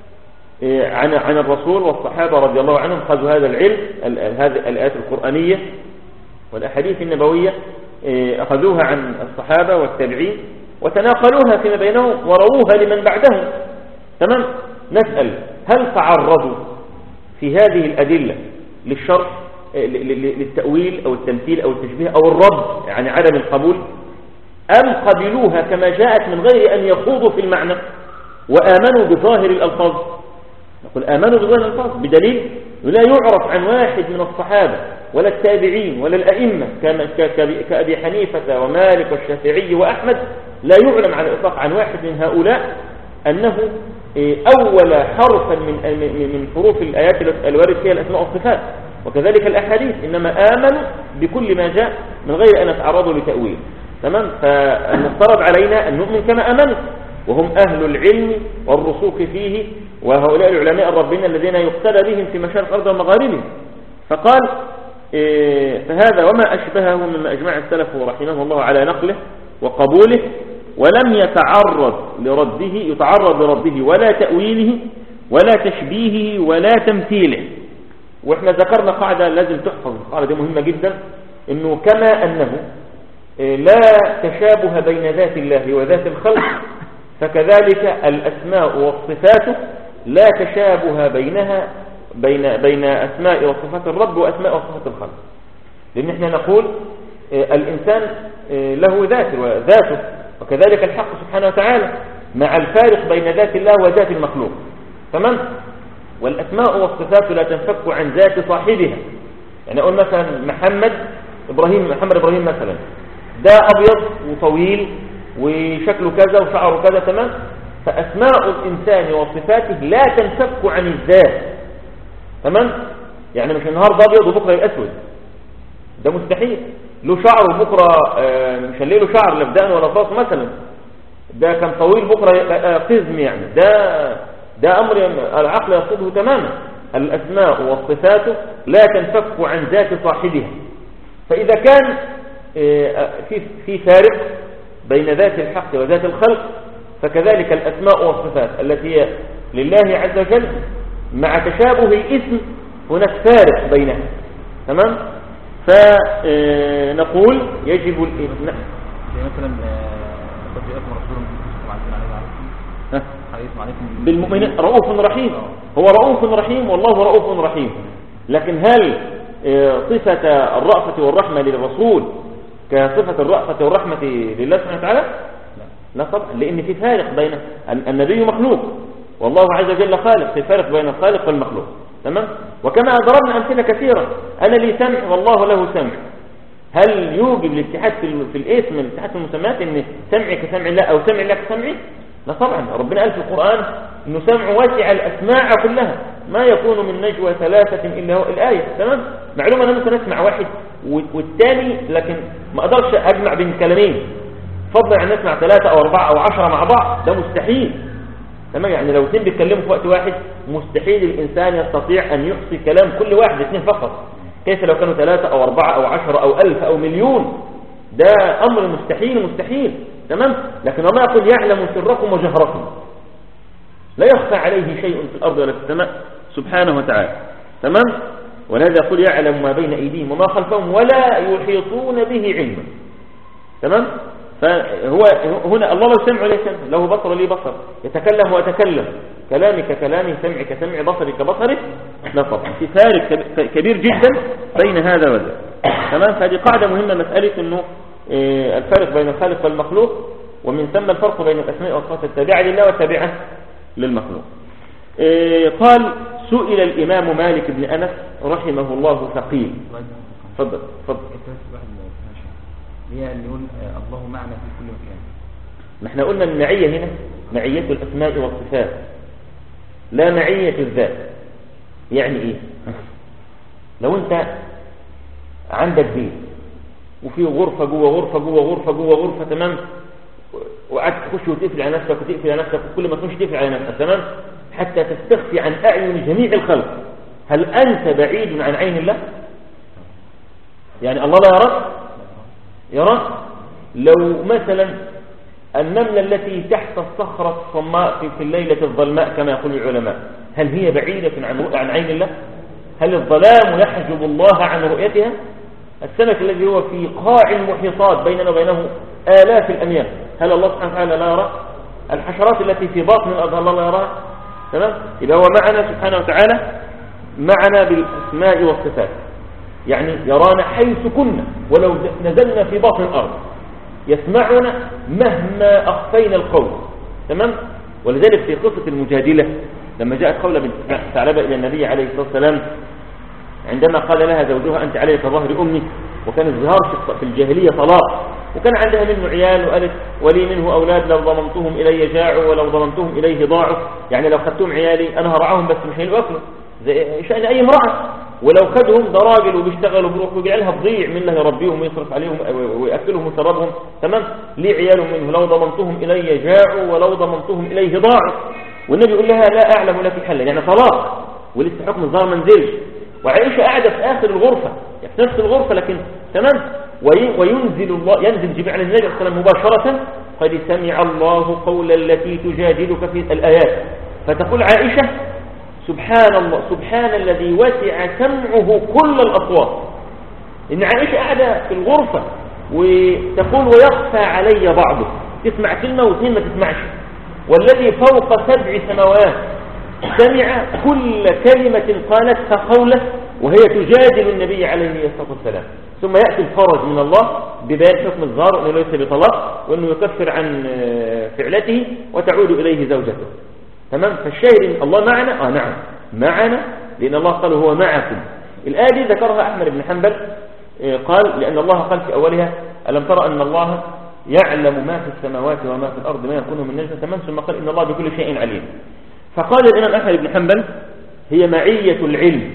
عن الرسول والصحابة رضي الله عنهم، خذوا هذا العلم، هذه الآيات القرآنية والأحاديث النبوية أخذوها عن الصحابة والتابعين وتناقلوها فيما بينهم ورووها لمن بعدهم. تمام؟ نسأل: هل تعرضوا في هذه الأدلة للشرح، للتأويل أو التمثيل أو التشبيه أو الرد عن عدم القبول، أم قبلوها كما جاءت من غير أن يخوضوا في المعنى وآمنوا بظاهر الألفاظ؟ نقول آمنوا بظاهر الألفاظ بدليل لا يعرف عن واحد من الصحابة ولا التابعين ولا الأئمة كأبي حنيفة ومالك والشافعي وأحمد، لا يعلم على الإطلاق عن واحد من هؤلاء أنه أول حرفا من حروف الآيات الوارد فيها الأسماء والصفات. وكذلك الأحاديث إنما آمنوا بكل ما جاء من غير أن يتعرضوا لتأويل. تمام؟ فالمفترض علينا أن نؤمن كما آمنوا، وهم أهل العلم والرسوخ فيه، وهؤلاء العلماء الربين الذين يقتدى بهم في مشارق الأرض ومغاربها. فقال: فهذا وما أشبهه مما أجمع السلف رحمه الله على نقله وقبوله، ولم يتعرض لرده ولا تأويله ولا تشبيهه ولا تمثيله. وإحنا ذكرنا قاعدة لازم تحفظ، القاعدة دي مهمة جدا، إنه كما أنه لا تشابه بين ذات الله وذات الخلق، فكذلك الأسماء والصفات لا تشابه بين أسماء وصفات الرب وأسماء وصفات الخلق. لأن احنا نقول الإنسان له ذاته، وكذلك الحق سبحانه وتعالى، مع الفارق بين ذات الله وذات المخلوق. تمام؟ والأسماء والصفات لا تنفك عن ذات صاحبها. يعني أقول مثلا محمد إبراهيم مثلا، ده أبيض وطويل وشكله كذا وشعره كذا. تمام؟ فأسماء الإنسان وصفاته لا تنفك عن الذات. تمام؟ يعني مش النهارده أبيض وبكرة يبقى أسود، ده مستحيل. له شعر وبكرة مش هنلاقي له شعر لا بدقن ولا طاس مثلا، ده كان طويل بكرة يبقى قزم. يعني ده أمر العقل يرفضه تماما. الأسماء والصفات لا تنفك عن ذات صاحبها. فإذا كان في فارق بين ذات الحق وذات الخلق، فكذلك الأسماء والصفات التي هي لله عز وجل مع تشابه الاسم هناك فارق بينها. تمام. فنقول يجب الاسم زي مثلا تطبيقكم رسول عليكم بالمؤمنين رؤوف رحيم. هو رؤوف رحيم والله رؤوف رحيم، لكن هل صفة الرأفة والرحمة للرسول كصفة الرأفة والرحمة لله سبحانه وتعالى؟ لا طبعا، لأن في فارق بين النبي مخلوق والله عز وجل خالق، في فارق بين الخالق والمخلوق. تمام. وكما ضربنا أمثلة كثيرة، أنا لي سمع والله له سمع. هل يوجب الاتحاد في الاسم الاتحاد في المسميات ان سمعي كسمع الله او سمع الله كسمعي؟ لا طبعا. ربنا قال في القرآن انه سمع واسع الاسماع كلها، ما يكون من نجوى ثلاثة الا هو الآية. تمام. معلومة انا ممكن اسمع واحد والثاني، لكن ما اقدرش اجمع بين كلامين، فضلا عن نسمع 3 أو 4 أو 10 مع بعض، ده مستحيل. تمام. يعني لو اثنين بيتكلموا في وقت واحد مستحيل الانسان يستطيع ان يحصي كلام كل واحد، اثنين فقط. كيف لو كانوا 3 أو 4 أو 10 أو 1000 أو مليون؟ ده أمر مستحيل. تمام. لكن الله يقول يعلم سركم وجهركم، لا يخفى عليه شيء في الأرض ولا في السماء سبحانه وتعالى. تمام. ولهذا يقول يعلم ما بين أيديهم وما خلفهم ولا يحيطون به علما. تمام. فهو هنا الله له سمع وليه سمع، له بصر وليه بصر، يتكلم وأتكلم، كلامي ككلامي، سمعي كسمعي، بصري كبصري. لا طبعا، في فارق كبير جدا بين هذا وذا. تمام. فهذه قاعدة مهمة، مسألة انه الفارق بين الخالق والمخلوق، ومن ثم الفرق بين الأسماء والصفات التابعة لله والتابعة للمخلوق. قال سئل الإمام مالك بن أنس رحمه الله فقيل. تفضل. هي اللي يقول الله معنا في كل مكان. نحن قلنا المعية هنا معية الأسماء والصفات لا معية الذات. يعني ايه؟ لو انت عندك بيت وفي غرفة جوه غرفة جوه غرفة جوه غرفة، تمام، وقعدت تخش وتقفل على نفسك وتقفل على نفسك، وكل ما تخش تقفل على نفسك، تمام، حتى تستخفي عن أعين جميع الخلق، هل أنت بعيد عن عين الله؟ يعني الله لا يراك؟ يراك. لو مثلا النملة التي تحت الصخرة الصماء في الليلة الظلماء كما يقول العلماء، هل هي بعيدة عن عين الله؟ هل الظلام يحجب الله عن رؤيتها؟ السمك الذي هو في قاع المحيطات بيننا وبينه آلاف الأميال، هل الله سبحانه وتعالى لا يرى؟ الحشرات التي في باطن الأرض الله لا يراها؟ تمام. إذا هو معنا سبحانه وتعالى، معنا بالأسماء والصفات، يعني يرانا حيث كنا ولو نزلنا في باطن الأرض، يسمعنا مهما أخفينا القول. تمام. ولذلك في قصة المجادلة لما جاءت خولة بنت ثعلبة إلى النبي عليه الصلاة والسلام، عندما قال لها زوجها أنت علي كظهر أمي، وكان الظهار في الجاهلية طلاق، وكان عندها منه عيال، وقالت ولي منه أولاد لو ضممتهم إلي جاعوا ولو ضممتهم إليه ضاعوا، يعني لو خدتهم عيالي أنا هرعاهم بس مش هيأكلوا زي شأن أي امرأة، ولو خدهم ده راجل وبيشتغلوا بروح ويجعلها تضيع، من له يربيهم ويصرف عليهم ويأكلهم ويشربهم. تمام. ليه عيالهم منه لو ضممتهم إلي جاعوا ولو ضممتهم إليه ضاعوا. والنبي يقول لها لا أعلم لك حلا، يعني طلاق ولسه حكم الظهر ما نزلش، وعائشة قاعدة في آخر الغرفة، يعني في نفس الغرفة، لكن تمام. وينزل الله، ينزل جبريل على النبي صلى الله عليه وسلم مباشرة، قد سمع الله قول التي تجادلك في الآيات، فتقول عائشة سبحان الله، سبحان الذي وسع سمعه كل الأصوات. إن عائشة قاعدة في الغرفة وتقول ويخفى علي بعضه، تسمع كلمة واثنين ما تسمعش، والذي فوق 7 سماوات سمع كل كلمة قالتها قوله وهي تجادل النبي عليه الصلاة والسلام. ثم يأتي الفرج من الله ببيان حكم الظهر وأنه ليس بطلاق، وأنه يكفر عن فعلته وتعود إليه زوجته. تمام. فالشاهد إن الله معنا، نعم معنا، لأن الله قال هو معكم. الآية دي ذكرها أحمد بن حنبل، قال لأن الله قال في أولها ألم ترى أن الله يعلم ما في السماوات وما في الأرض ما يكون من نجوى. تمام. ثم قال إن الله بكل شيء عليم. فقال الإمام أحمد بن حنبل هي معية العلم،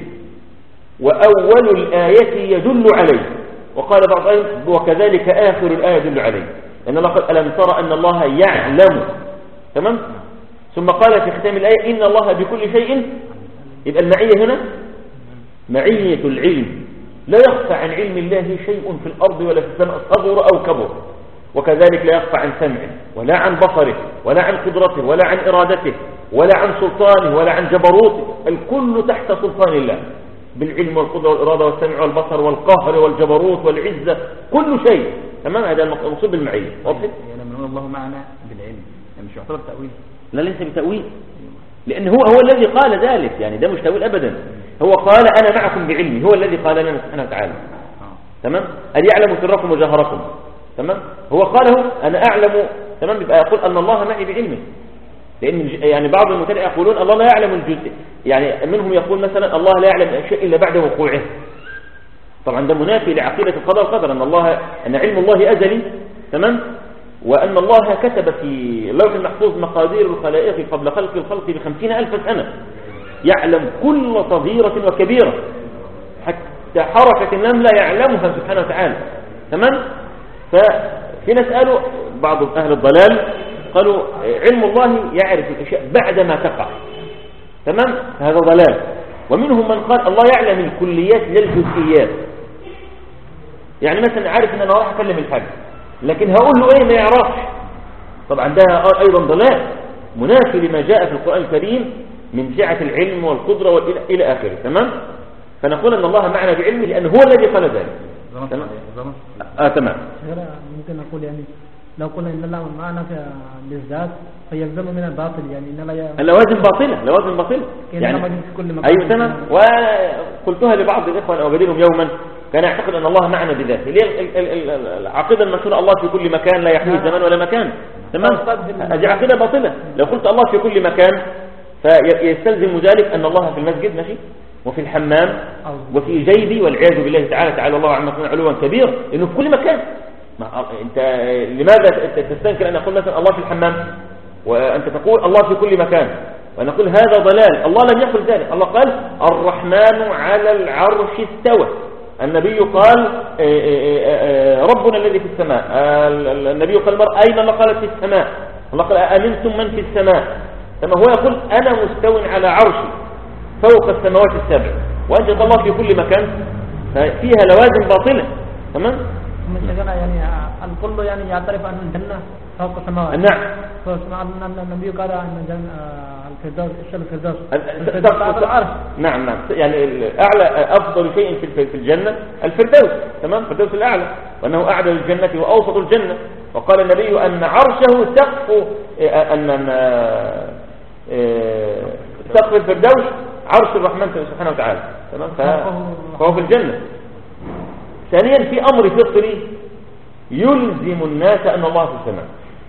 وأول الآية يدل عليه، وقال بعض الآية وكذلك آخر الآية يدل عليه، لأن الله قال ألم ترى أن الله يعلم. تمام. ثم قال في ختام الآية إن الله بكل شيء. يبقى المعية هنا معية العلم، لا يخفى عن علم الله شيء في الأرض ولا في السماء صغر أو كبر، وكذلك لا يخفى عن سمعه ولا عن بصره ولا عن قدرته ولا عن إرادته ولا عن سلطانه ولا عن جبروته، الكل تحت سلطان الله بالعلم والقدرة والإرادة والسمع والبصر والقهر والجبروت والعزة، كل شيء. تمام؟ هذا المقصود بالمعية. واضح؟ يعني لما نقول الله معنا بالعلم يعني مش يعتبر تأويل؟ لا، ليس بتأويل، لأن هو الذي قال ذلك، يعني ده مش تأويل أبدا. هو قال أنا معكم بعلمي، هو الذي قال لنا سبحانه وتعالى. تمام؟ أن يعلم سركم وجهركم. تمام؟ هو قاله أنا أعلم. تمام؟ يبقى يقول أن الله معي بعلمه، لأن يعني بعض المبتدئين يقولون الله لا يعلم الجزء، يعني منهم يقول مثلا الله لا يعلم الشيء إلا بعد وقوعه. طبعا ده منافي لعقيدة القضاء والقدر، أن علم الله أزلي. تمام؟ وأن الله كتب في اللوح المحفوظ مقادير الخلائق قبل خلق الخلق ب50,000 سنة، يعلم كل صغيرة وكبيرة حتى حركة النملة يعلمها سبحانه وتعالى. تمام؟ ففي ناس قالوا بعض أهل الضلال قالوا علم الله يعرف الأشياء بعدما تقع. تمام؟ هذا ضلال. ومنهم من قال الله يعلم الكليات للجزئيات، يعني مثلا عارف ان انا راح اكلم الحاج لكن هقول له ايه ما يعرفش. طبعا ده ايضا ضلال منافي لما جاء في القرآن الكريم من سعة العلم والقدرة والى اخره. تمام؟ فنقول ان الله معنا بعلمه لان هو الذي قال ذلك. تمام؟ تمام. ممكن نقول يعني لو قلنا ان الله معنا بالذات فيلزم من الباطل، يعني ان اللوازم باطله يعني اي تمام. وقلتها لبعض الاخوه انا اوجد لهم يوما كان يعتقد ان الله معنا بذاته. ليه العقيده المشهوره الله في كل مكان لا يحوي زمان ولا مكان. تمام؟ هذه عقيده باطله. لو قلت الله في كل مكان فيستلزم ذلك ان الله في المسجد ماشي وفي الحمام وفي جيبي والعياذ بالله تعالى الله عما يكون علوا كبير، انه في كل مكان. انت لماذا تستنكر ان اقول مثلا الله في الحمام وانت تقول الله في كل مكان، وانا اقول هذا ضلال. الله لم يقل ذلك. الله قال الرحمن على العرش استوى. النبي قال ربنا الذي في السماء. النبي قال اين الله؟ قال في السماء. الله قال امنتم من في السماء. كما هو يقول انا مستو على عرشي فوق السماوات السبع، وانت الله في كل مكان، فيها لوازم باطله. تمام؟ يعني الكل يعني يعترف ان الجنه فوق السماوات. نعم. النبي قال ان الفردوس الفردوس نعم. يعني اعلى افضل شيء في الجنه الفردوس. تمام؟ الفردوس الاعلى، وانه اعلى الجنه واوسط الجنه. وقال النبي ان عرشه سقف سقف الفردوس عرش الرحمن سبحانه وتعالى. تمام؟ فهو في الجنه. ثانيا في امر فطري يلزم الناس ان الله في السماء.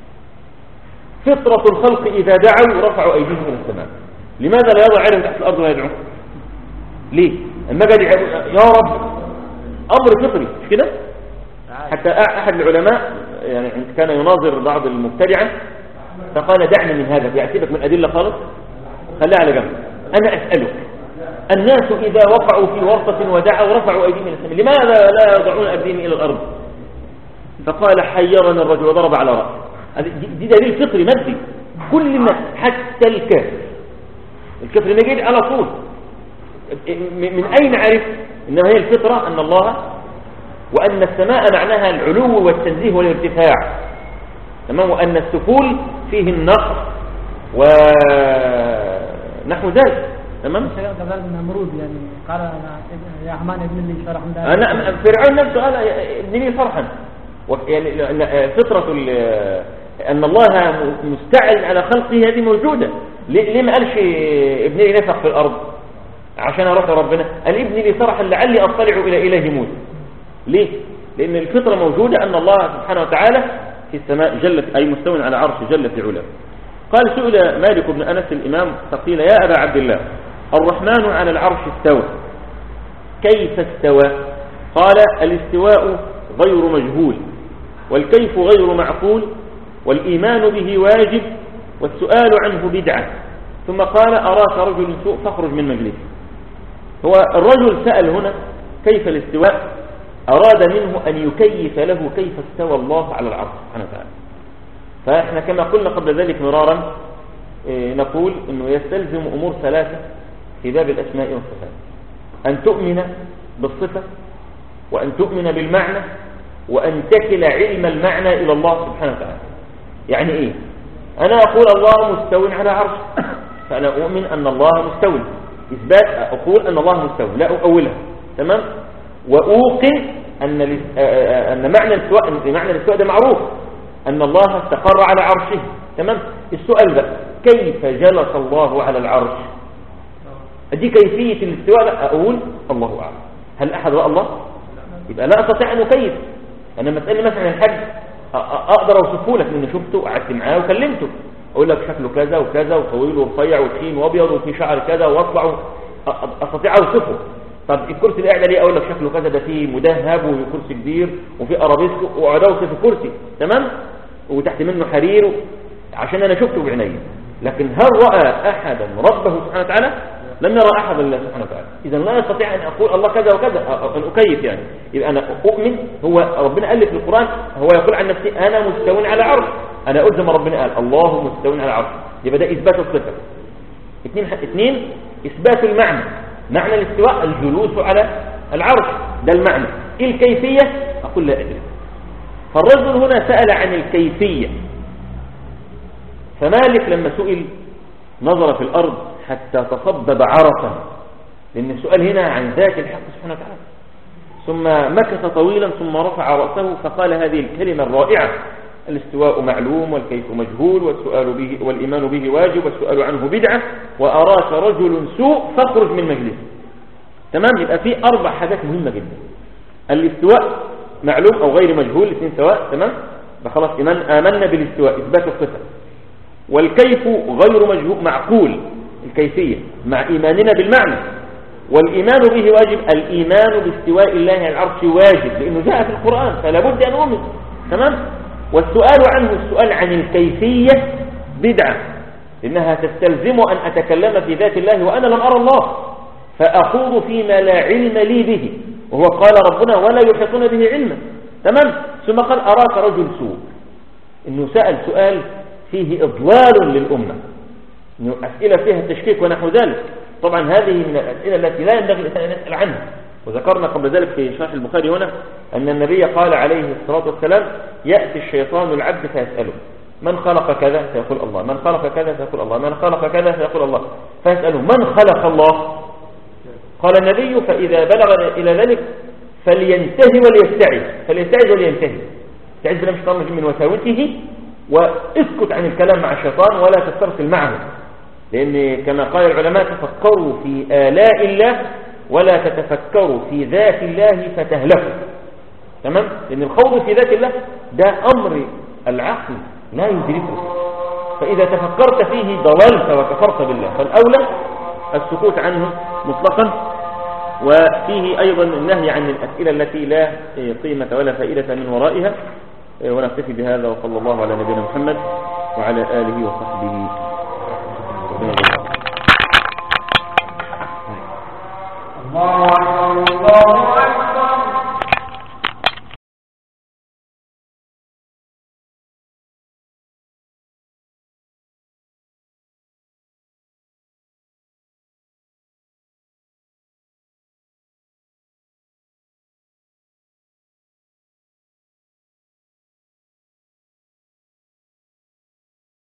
فطرة الخلق اذا دعوا رفعوا ايديهم الى السماء. لماذا لا يضع يده تحت الارض ويدعو؟ ليه؟ اما قال يا رب امر فطري مش كده؟ حتى احد العلماء يعني كان يناظر بعض المبتدعه فقال دعني من هذا، يعتبك من ادله خالص خليها على جنب. انا اسالك الناس إذا وقعوا في ورطة ودعوا رفعوا أيديهم إلى السماء، لماذا لا يضعون أيديهم إلى الأرض؟ فقال حيرنا الرجل وضرب على رأسه. دي دليل فطري مادي. كل الناس حتى الكافر ما يجي على طول. من أين عرف؟ إنما هي الفطرة أن الله وأن السماء معناها العلو والتنزيه والارتفاع. تمام؟ وأن السفول فيه النقص ونحو ذلك. تمام؟ كذلك نمرود يعني قال يا حمان ابن لي شرحا. انا فرعون نفسه قال ابن لي شرحا. يعني فطرة ان الله مستعل على خلقه هذه موجودة. ليه ما قالش ابن لي نفخ في الارض عشان اروح لربنا؟ قال ابن لي شرحا لعلي اطلع الى اله موسى. ليه؟ لان الفطرة موجودة ان الله سبحانه وتعالى في السماء جلت اي مستوى على عرش جل في علاه. قال سئل مالك بن انس الامام فقيل يا ابا عبد الله الرحمن على العرش استوى كيف استوى؟ قال الاستواء غير مجهول والكيف غير معقول والإيمان به واجب والسؤال عنه بدعة. ثم قال أراك رجل سوء فاخرج من مجلسه. هو الرجل سأل هنا كيف الاستواء، أراد منه أن يكيف له كيف استوى الله على العرش سبحانه وتعالى. فإحنا كما قلنا قبل ذلك مرارا نقول أنه يستلزم أمور ثلاثة في باب الأسماء والصفات: أن تؤمن بالصفة، وأن تؤمن بالمعنى، وأن تكل علم المعنى إلى الله سبحانه وتعالى. يعني إيه؟ أنا أقول الله مستوٍ على عرشه، فأنا أؤمن أن الله مستوٍ، إثبات أقول أن الله مستوٍ لا أؤولها، تمام؟ وأوقن أن معنى الاستواء ده معروف، أن الله استقر على عرشه، تمام؟ السؤال بقى كيف جلس الله على العرش؟ دي كيفية الاستواء، أقول الله أعلم. هل أحد رأى الله؟ يبقى لا أستطيع أن أكيف. أنا مسألة مثلا الحج أقدر أوصفه لك لأني شفته وقعدت معاه وكلمته، أقول لك شكله كذا وكذا وطويل ورفيع وتخين وأبيض وفي شعر كذا وأطلع، أستطيع أوصفه. طب الكرسي اللي قاعد عليه أقول لك شكله كذا، ده فيه مدهب وفيه كرسي كبير وفيه أرابيسك، وأقعد أوصف الكرسي، تمام؟ وتحت منه حرير، عشان أنا شفته بعيني. لكن هل رأى أحدا ربه سبحانه وتعالى؟ لم يرى أحد الله سبحانه وتعالى. إذا لا أستطيع أن أقول الله كذا وكذا، أن أكيف يعني. يبقى أنا أؤمن، هو ربنا قال لي في القرآن، هو يقول عن نفسي أنا مستوٍ على عرش، أنا ألزم ربنا قال الله مستوٍ على عرش، يبقى ده إثبات الصفة. اثنين إثبات المعنى، معنى الاستواء الجلوس على العرش، ده المعنى. إيه الكيفية؟ أقول لا أدري. فالرجل هنا سأل عن الكيفية، فمالك لما سئل نظر في الأرض حتى تصبب عرقا، لأن السؤال هنا عن ذات الحق سبحانه وتعالى. ثم مكث طويلا ثم رفع رأسه فقال هذه الكلمة الرائعة: الاستواء معلوم والكيف مجهول والسؤال به والإيمان به واجب والسؤال عنه بدعة وأراك رجل سوء فاخرج من مجلسه. تمام؟ يبقى في 4 حاجات مهمة جدا: الاستواء معلوم أو غير مجهول، الاثنين سواء، تمام؟ فخلاص آمنا بالاستواء إثبات الصفة. والكيف غير مجهول معقول الكيفية مع إيماننا بالمعنى. والإيمان به واجب، الإيمان باستواء الله على العرش واجب لأنه جاء في القرآن فلا بد أن نؤمن، تمام؟ والسؤال عنه، السؤال عن الكيفية بدعة، إنها تستلزم أن أتكلم في ذات الله وأنا لم أرى الله، فأخوض فيما لا علم لي به، وهو قال ربنا ولا يحيطون به علما، تمام؟ ثم قال أراك رجل سوء، إنه سأل سؤال فيه إضلال للأمة، إنه أسئلة فيها تشكيك ونحو ذلك. طبعا هذه من الأسئلة التي لا ينبغي الإنسان أن يسأل عنها. وذكرنا قبل ذلك في شرح البخاري هنا أن النبي قال عليه الصلاة والسلام: يأتي الشيطان العبد فيسأله من خلق كذا؟ فيقول الله. من خلق كذا؟ فيقول الله. من خلق كذا؟ فيقول الله. فيسأله من خلق الله؟ قال النبي: فإذا بلغ إلى ذلك فلينتهي وليستعذ. فليستعذ ولينتهي، استعذ بالله من الشيطان من وساوسه، واسكت عن الكلام مع الشيطان ولا تسترسل معه، لأن كما قال العلماء: تفكروا في آلاء الله ولا تتفكروا في ذات الله فتهلكوا. تمام؟ لأن الخوض في ذات الله ده أمر العقل لا يدركه، فإذا تفكرت فيه ضللت وكفرت بالله، فالأولى السكوت عنه مطلقا. وفيه أيضا النهي عن الأسئلة التي لا قيمة ولا فائدة من ورائها. ونكتفي بهذا، وصلى الله على نبينا محمد وعلى آله وصحبه. الله